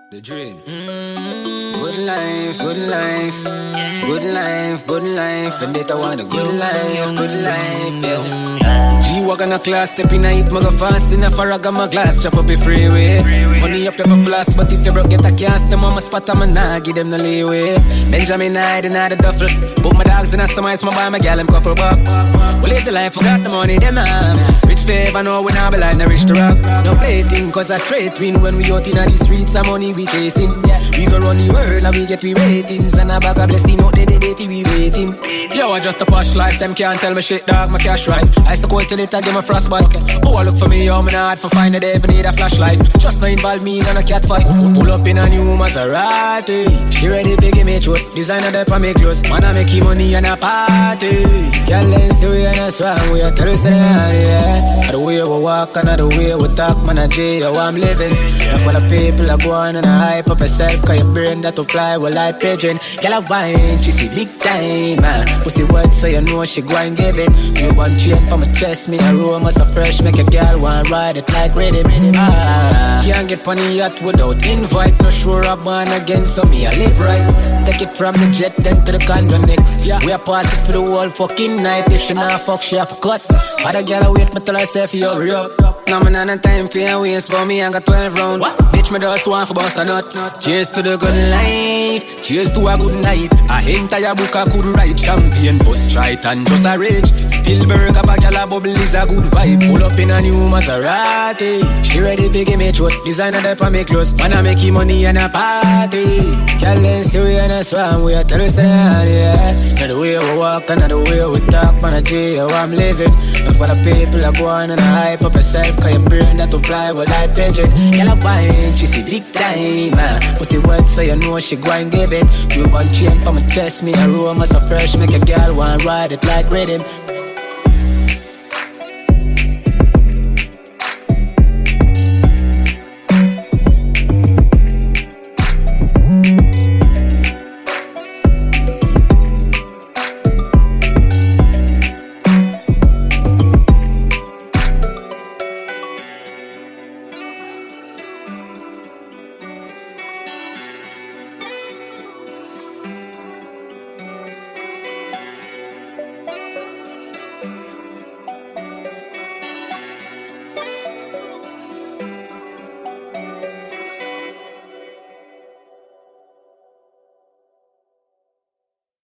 The dream. Good life, good life. Good life, good life. Vendetta want a good life, yeah. G-Wagon a class, step in a hit, maga fast in a Farraga, my glass, chop up a freeway. Money up, you have a flash, but if you broke, get a cast, them on my spot, I'm a nah, give them no leeway. Benjamin Hyde in the duffel. Book my dogs in a summer, my buy my gal, I'm couple buck. We live the life, forgot the money, them have. Rich flavor, know when I be like, no rich to rock. No play thing, cause I straight win when we out in the streets, some money we chasing. We go run the world and we get we ratings. And a bag of blessing out the day we waiting. Yo, I just a posh life, them can't tell me shit, dog, my cash right. I so cold till it, I give my frostbite. Oh, I look for me, yo, man, hard for find a day, if need a flashlight. Just no involve me in a cat fight. Pull up in a new Maserati. She ready to give me truth. Designer there for me clothes. Man, I make money and a party. Girl, let's see we and a swag. We are terrorists in the area. The way we walk and the way we talk, man, I J, how I'm living. Now for the people I go on and I hype up yourself. Cause your brain that to fly will like pigeon. Girl, I wine, she see big time, man. Pussy wet so you know she go and give it. You want chain for my chest, me aroma so fresh. Make a girl want ride it like rhythm. Can't get money yet without invite. No sure I'm born again, so me I live right. Take it from the jet then to the condo next. We a party for the whole fucking night. If she not fuck, she have a cut. Other girl wait me till I say for you hurry up. Now me not time for your waist, but me I got 12 round. Bitch me just want for bust a nut. Cheers to the good life, cheers to a good night. A entire book I could write. Champagne, bust right and just a rage. Spielberg, a bag a bubble is a good vibe. Pull up in a new Maserati. She ready to give me truth. Designer there for me clothes. Man I make money and a party. Girl, let's see we and a swam. We are terrorists in the area. Now the way we walk and the way we talk, man I J, how I'm living. Now for the people I go on and I hype up yourself. Cause your brain that to fly with like pigeon. Girl I wine, she see big time, man. Pussy wet so you know she go and give it. You want chain for my chest, me aroma so fresh. Make a girl want ride it like rhythm.